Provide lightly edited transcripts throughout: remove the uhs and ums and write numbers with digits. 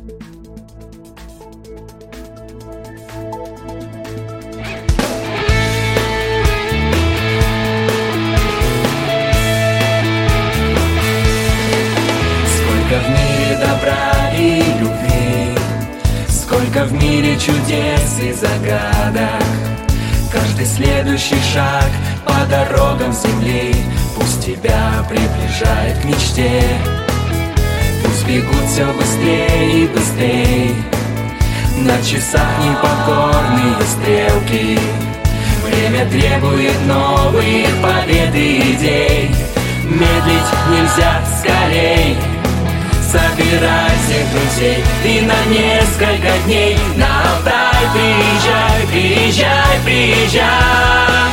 Сколько в мире добра и любви, сколько в мире чудес и загадок. Каждый следующий шаг по дорогам земли пусть тебя приближает к мечте. Пусть бегут все быстрее и быстрее, на часах непокорные стрелки. Время требует новых побед и идей, медлить нельзя, скорей. Собирай всех друзей и на несколько дней на Алтай приезжай, приезжай, приезжай.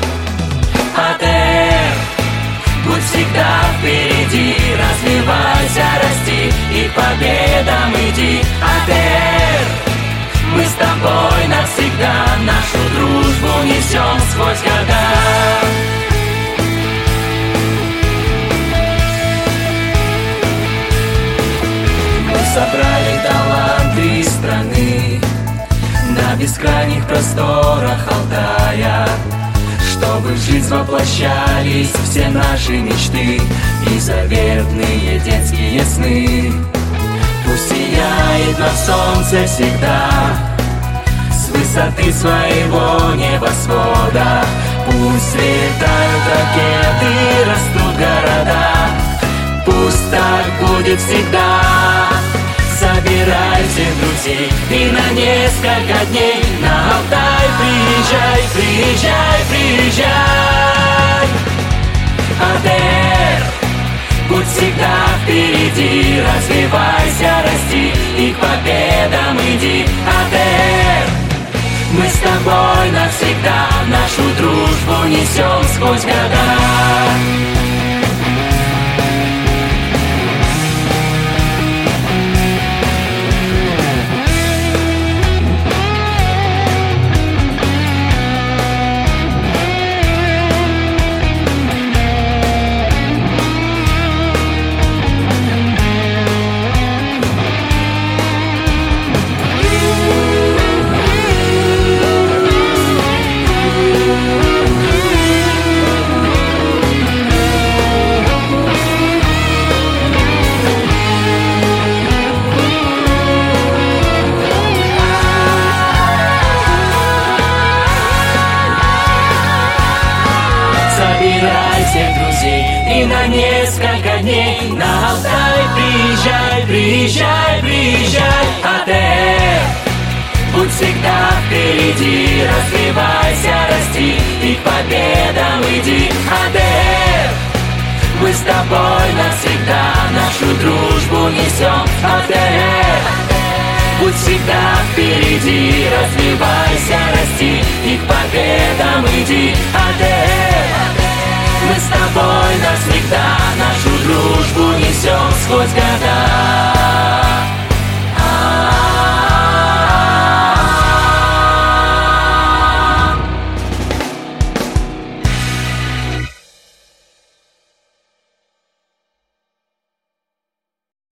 АТР, будь всегда впереди, развивайся, расти и к победам иди. АТР, мы с тобой навсегда нашу дружбу несем сквозь года. Собрали таланты страны на бескрайних просторах Алтая, чтобы в жизнь воплощались все наши мечты и заветные детские сны. Пусть сияет на солнце всегда с высоты своего небосвода. Пусть летают ракеты, растут города, пусть так будет всегда. Собирай всех друзей и на несколько дней на Алтай приезжай, приезжай, приезжай. АТР, будь всегда впереди, развивайся, расти и к победам иди. АТР, мы с тобой навсегда нашу дружбу несем сквозь года. Собирай всех друзей и на несколько дней на Алтай приезжай, приезжай, приезжай. АТР, будь всегда впереди, развивайся, расти и к победам иди. АТР, мы с тобой навсегда нашу дружбу несем. АТР, будь всегда впереди, развивайся, расти и к победам иди. АТР, мы с тобой навсегда нашу дружбу несем сквозь года.